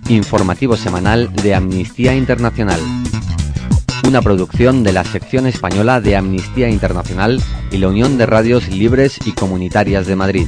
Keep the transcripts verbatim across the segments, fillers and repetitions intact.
informativo semanal de Amnistía Internacional. Una producción de la sección española de Amnistía Internacional y la Unión de Radios Libres y Comunitarias de Madrid.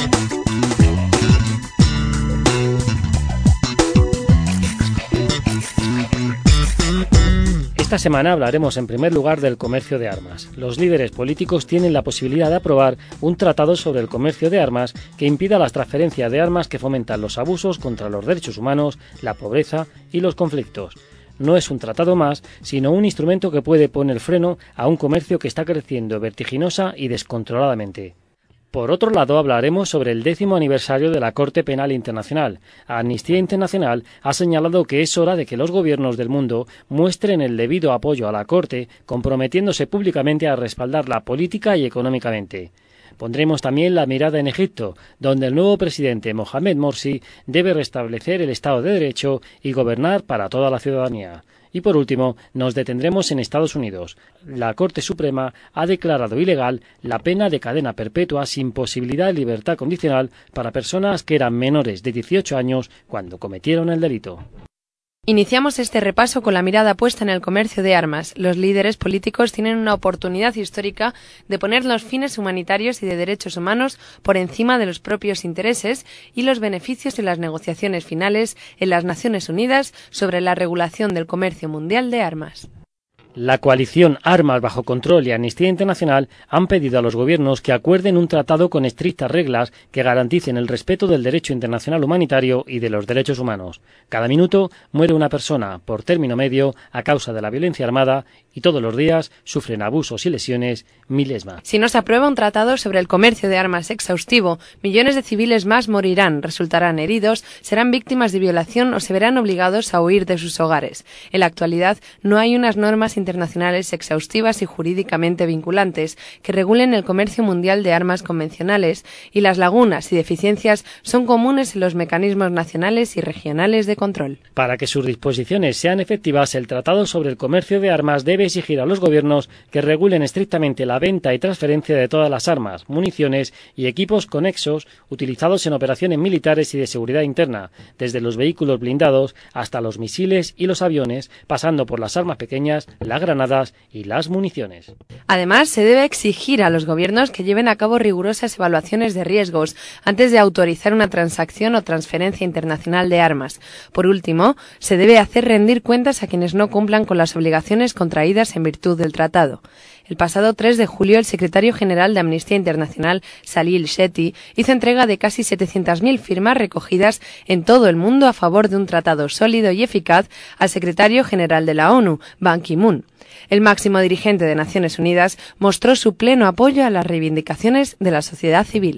Esta semana hablaremos en primer lugar del comercio de armas. Los líderes políticos tienen la posibilidad de aprobar un tratado sobre el comercio de armas que impida las transferencias de armas que fomentan los abusos contra los derechos humanos, la pobreza y los conflictos. No es un tratado más, sino un instrumento que puede poner freno a un comercio que está creciendo vertiginosa y descontroladamente. Por otro lado, hablaremos sobre el décimo aniversario de la Corte Penal Internacional. Amnistía Internacional ha señalado que es hora de que los gobiernos del mundo muestren el debido apoyo a la Corte, comprometiéndose públicamente a respaldarla política y económicamente. Pondremos también la mirada en Egipto, donde el nuevo presidente Mohamed Morsi debe restablecer el Estado de Derecho y gobernar para toda la ciudadanía. Y por último, nos detendremos en Estados Unidos. La Corte Suprema ha declarado ilegal la pena de cadena perpetua sin posibilidad de libertad condicional para personas que eran menores de dieciocho años cuando cometieron el delito. Iniciamos este repaso con la mirada puesta en el comercio de armas. Los líderes políticos tienen una oportunidad histórica de poner los fines humanitarios y de derechos humanos por encima de los propios intereses y los beneficios en las negociaciones finales en las Naciones Unidas sobre la regulación del comercio mundial de armas. La coalición Armas bajo Control y Amnistía Internacional han pedido a los gobiernos que acuerden un tratado con estrictas reglas que garanticen el respeto del derecho internacional humanitario y de los derechos humanos. Cada minuto muere una persona por término medio a causa de la violencia armada y todos los días sufren abusos y lesiones miles más. Si no se aprueba un tratado sobre el comercio de armas exhaustivo, millones de civiles más morirán, resultarán heridos, serán víctimas de violación o se verán obligados a huir de sus hogares. En la actualidad no hay unas normas internacionales exhaustivas y jurídicamente vinculantes que regulen el comercio mundial de armas convencionales y las lagunas y deficiencias son comunes en los mecanismos nacionales y regionales de control. Para que sus disposiciones sean efectivas, el Tratado sobre el Comercio de Armas debe exigir a los gobiernos que regulen estrictamente la venta y transferencia de todas las armas, municiones y equipos conexos utilizados en operaciones militares y de seguridad interna, desde los vehículos blindados hasta los misiles y los aviones, pasando por las armas pequeñas, las granadas y las municiones. Además, se debe exigir a los gobiernos que lleven a cabo rigurosas evaluaciones de riesgos antes de autorizar una transacción o transferencia internacional de armas. Por último, se debe hacer rendir cuentas a quienes no cumplan con las obligaciones contraídas en virtud del tratado. El pasado tres de julio, el secretario general de Amnistía Internacional, Salil Shetty, hizo entrega de casi setecientas mil firmas recogidas en todo el mundo a favor de un tratado sólido y eficaz al secretario general de la ONU, Ban Ki-moon. El máximo dirigente de Naciones Unidas mostró su pleno apoyo a las reivindicaciones de la sociedad civil.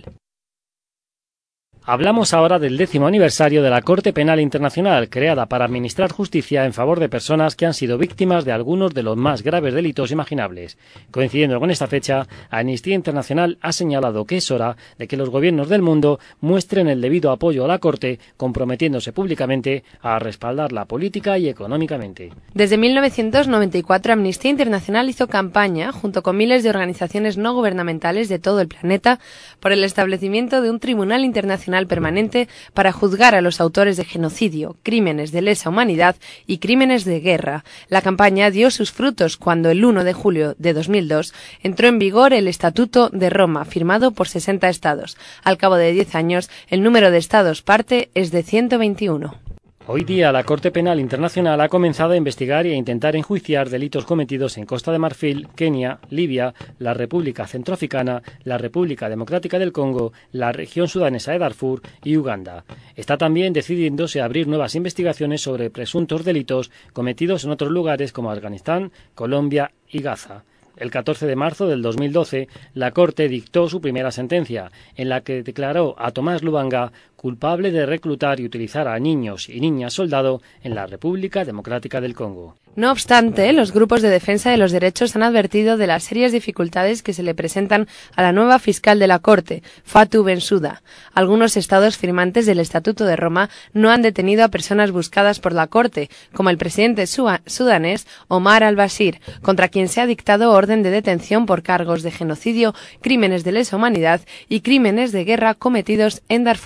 Hablamos ahora del décimo aniversario de la Corte Penal Internacional, creada para administrar justicia en favor de personas que han sido víctimas de algunos de los más graves delitos imaginables. Coincidiendo con esta fecha, Amnistía Internacional ha señalado que es hora de que los gobiernos del mundo muestren el debido apoyo a la Corte, comprometiéndose públicamente a respaldarla política y económicamente. Desde mil novecientos noventa y cuatro, Amnistía Internacional hizo campaña, junto con miles de organizaciones no gubernamentales de todo el planeta, por el establecimiento de un tribunal internacional permanente para juzgar a los autores de genocidio, crímenes de lesa humanidad y crímenes de guerra. La campaña dio sus frutos cuando el uno de julio de dos mil dos entró en vigor el Estatuto de Roma, firmado por sesenta estados. Al cabo de diez años, el número de estados parte es de ciento veintiuno. Hoy día la Corte Penal Internacional ha comenzado a investigar y a intentar enjuiciar delitos cometidos en Costa de Marfil, Kenia, Libia, la República Centroafricana, la República Democrática del Congo, la región sudanesa de Darfur y Uganda. Está también decidiéndose abrir nuevas investigaciones sobre presuntos delitos cometidos en otros lugares como Afganistán, Colombia y Gaza. El catorce de marzo del dos mil doce, la Corte dictó su primera sentencia, en la que declaró a Tomás Lubanga culpable de reclutar y utilizar a niños y niñas soldado en la República Democrática del Congo. No obstante, los grupos de defensa de los derechos han advertido de las serias dificultades que se le presentan a la nueva fiscal de la Corte, Fatou Bensouda. Algunos estados firmantes del Estatuto de Roma no han detenido a personas buscadas por la Corte, como el presidente sudanés Omar al-Bashir, contra quien se ha dictado orden de detención por cargos de genocidio, crímenes de lesa humanidad y crímenes de guerra cometidos en Darfur.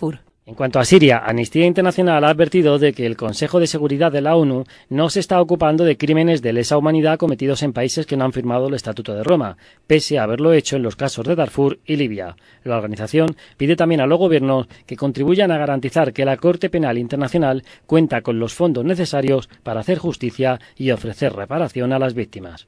En cuanto a Siria, Amnistía Internacional ha advertido de que el Consejo de Seguridad de la ONU no se está ocupando de crímenes de lesa humanidad cometidos en países que no han firmado el Estatuto de Roma, pese a haberlo hecho en los casos de Darfur y Libia. La organización pide también a los gobiernos que contribuyan a garantizar que la Corte Penal Internacional cuenta con los fondos necesarios para hacer justicia y ofrecer reparación a las víctimas.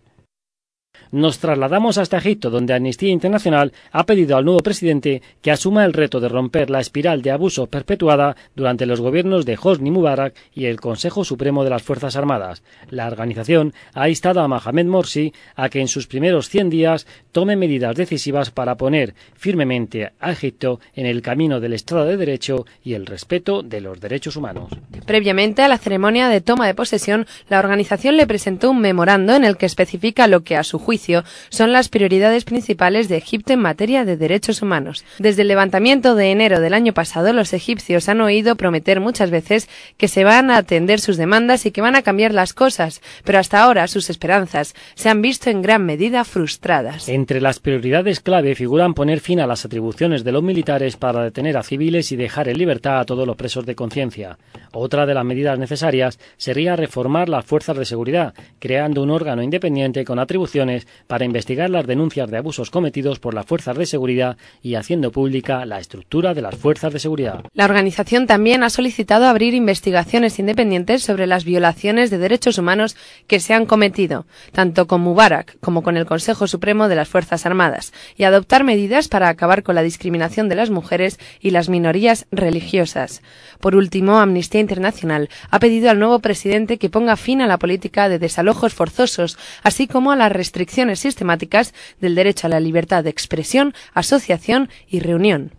Nos trasladamos hasta Egipto, donde Amnistía Internacional ha pedido al nuevo presidente que asuma el reto de romper la espiral de abusos perpetuada durante los gobiernos de Hosni Mubarak y el Consejo Supremo de las Fuerzas Armadas. La organización ha instado a Mohamed Morsi a que en sus primeros cien días tome medidas decisivas para poner firmemente a Egipto en el camino del Estado de Derecho y el respeto de los derechos humanos. Previamente a la ceremonia de toma de posesión, la organización le presentó un memorando en el que especifica lo que a su juicio son las prioridades principales de Egipto en materia de derechos humanos. Desde el levantamiento de enero del año pasado, los egipcios han oído prometer muchas veces que se van a atender sus demandas y que van a cambiar las cosas, pero hasta ahora sus esperanzas se han visto en gran medida frustradas. Entre las prioridades clave figuran poner fin a las atribuciones de los militares para detener a civiles y dejar en libertad a todos los presos de conciencia. Otra de las medidas necesarias sería reformar las fuerzas de seguridad, creando un órgano independiente con atribuciones para investigar las denuncias de abusos cometidos por las fuerzas de seguridad y haciendo pública la estructura de las fuerzas de seguridad. La organización también ha solicitado abrir investigaciones independientes sobre las violaciones de derechos humanos que se han cometido, tanto con Mubarak como con el Consejo Supremo de las Fuerzas Armadas, y adoptar medidas para acabar con la discriminación de las mujeres y las minorías religiosas. Por último, Amnistía Internacional ha pedido al nuevo presidente que ponga fin a la política de desalojos forzosos, así como a las restricciones sistemáticas del derecho a la libertad de expresión, asociación y reunión.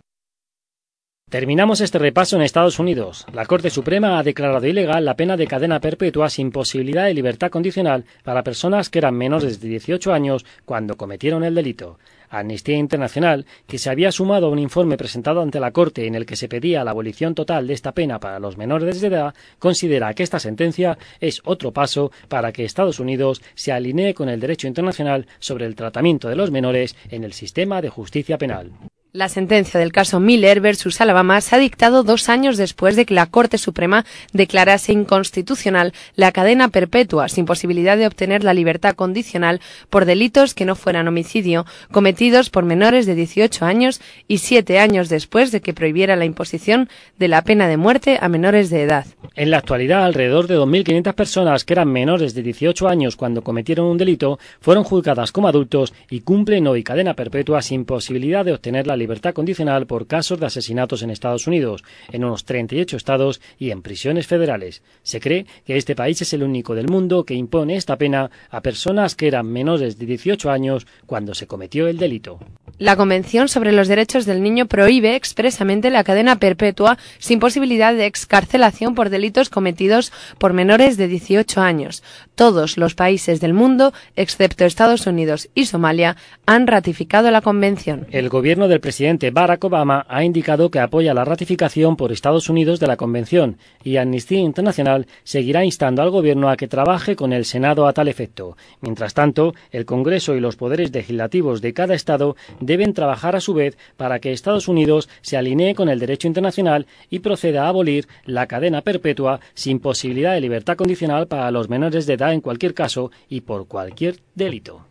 Terminamos este repaso en Estados Unidos. La Corte Suprema ha declarado ilegal la pena de cadena perpetua sin posibilidad de libertad condicional para personas que eran menores de dieciocho años cuando cometieron el delito. Amnistía Internacional, que se había sumado a un informe presentado ante la Corte en el que se pedía la abolición total de esta pena para los menores de edad, considera que esta sentencia es otro paso para que Estados Unidos se alinee con el derecho internacional sobre el tratamiento de los menores en el sistema de justicia penal. La sentencia del caso Miller versus Alabama se ha dictado dos años después de que la Corte Suprema declarase inconstitucional la cadena perpetua sin posibilidad de obtener la libertad condicional por delitos que no fueran homicidio cometidos por menores de dieciocho años y siete años después de que prohibiera la imposición de la pena de muerte a menores de edad. En la actualidad, alrededor de dos mil quinientas personas que eran menores de dieciocho años cuando cometieron un delito fueron juzgadas como adultos y cumplen hoy cadena perpetua sin posibilidad de obtener la libertad libertad condicional por casos de asesinatos en Estados Unidos, en unos treinta y ocho estados y en prisiones federales. Se cree que este país es el único del mundo que impone esta pena a personas que eran menores de dieciocho años cuando se cometió el delito. La Convención sobre los Derechos del Niño prohíbe expresamente la cadena perpetua sin posibilidad de excarcelación por delitos cometidos por menores de dieciocho años. Todos los países del mundo, excepto Estados Unidos y Somalia, han ratificado la Convención. El gobierno del presidente Barack Obama ha indicado que apoya la ratificación por Estados Unidos de la Convención y Amnistía Internacional seguirá instando al gobierno a que trabaje con el Senado a tal efecto. Mientras tanto, el Congreso y los poderes legislativos de cada estado deben trabajar a su vez para que Estados Unidos se alinee con el derecho internacional y proceda a abolir la cadena perpetua sin posibilidad de libertad condicional para los menores de edad en cualquier caso y por cualquier delito.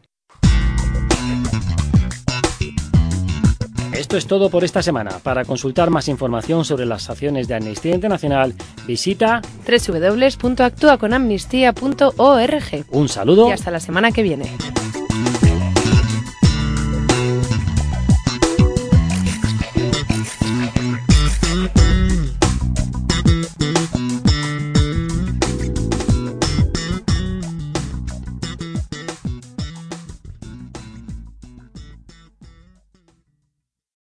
Esto es todo por esta semana. Para consultar más información sobre las acciones de Amnistía Internacional, visita doble u doble u doble u punto actúa con amnistía punto org. Un saludo y hasta la semana que viene.